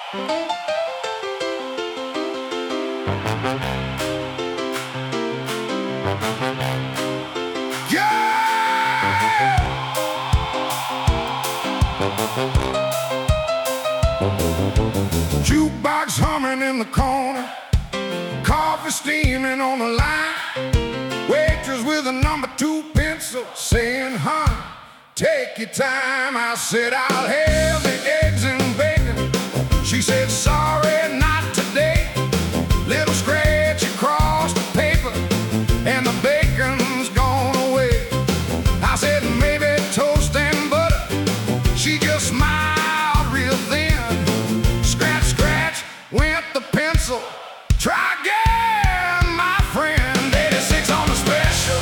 Jukebox humming in the corner, coffee steaming on the line, waitress with a number 2 pencil saying, "Honey, take your time." I said, "I'll have the eggs and bacon." She said, "Sorry, not today." Little scratch across the paper and the bacon's gone away. I said, "Maybe toast and butter." She just smiled real thin. Scratch, scratch, went the pencil. Try again, my friend. 86 on the special,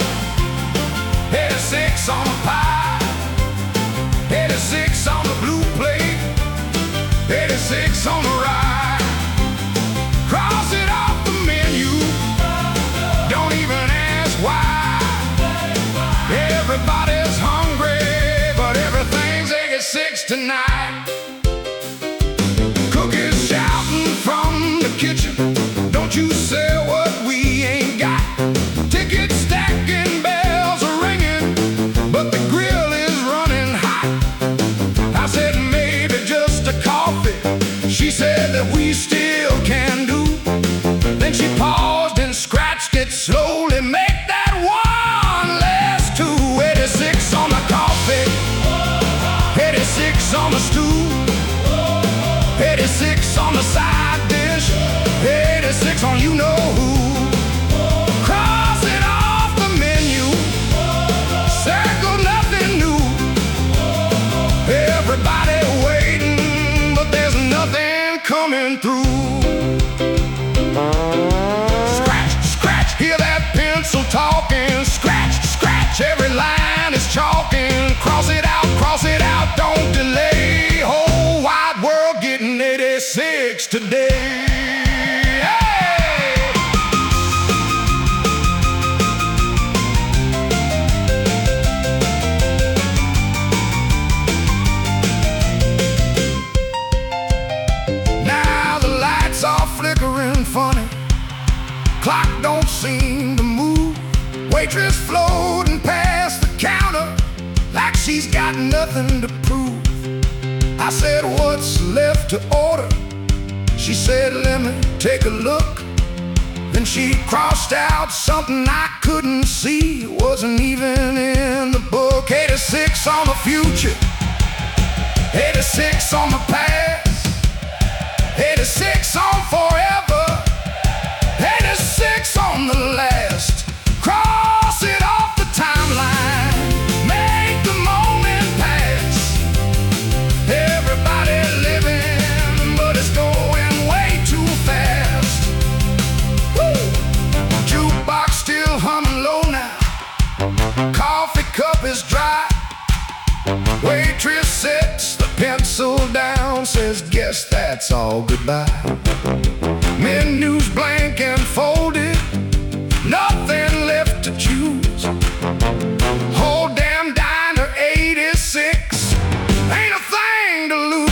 86 on the pie, 86 on the blue plate, 86 on the rye. Cross it off the menu, don't even ask why. Everybody's hungry, but everything's 86 tonight. Cookies shouting from the kitchen, "Don't you sell what we ain't got." Ticket stacking, bells are ringing, but the grill is running hot. I said, "Maybe just a coffee." She said that we still can do. Then she paused and scratched it slowly. Make that one less 2. 86 on the coffee, 86 on the stew, 86 on the side dish, 86 on you know who. Cross it off the menu, circle nothing new. Everybody waiting, but there's nothing coming through. Scratch, scratch, hear that pencil talking. Scratch, scratch, every line is chalking. Cross it out, don't delay. Whole wide world getting 86 today. Hey! Now the lights are flickering funny, clock don't seem to move. Waitress floating past the counter like she's got nothing to prove. I said, "What's left to order?" She said, "Let me take a look." Then she crossed out something I couldn't see. It wasn't even in the book. 86 on the future, 86 on the past, 86 on forever, 86 on the last. Cross it off the timeline, make the moment pass. Everybody living, but it's going way too fast. Woo! Jukebox still humming low now, coffee cup is dry. Waitress sets the pencil down, says, "Guess that's all, goodbye." Menu's blank and folded, nothing left to choose. Whole damn diner 86, ain't a thing to lose.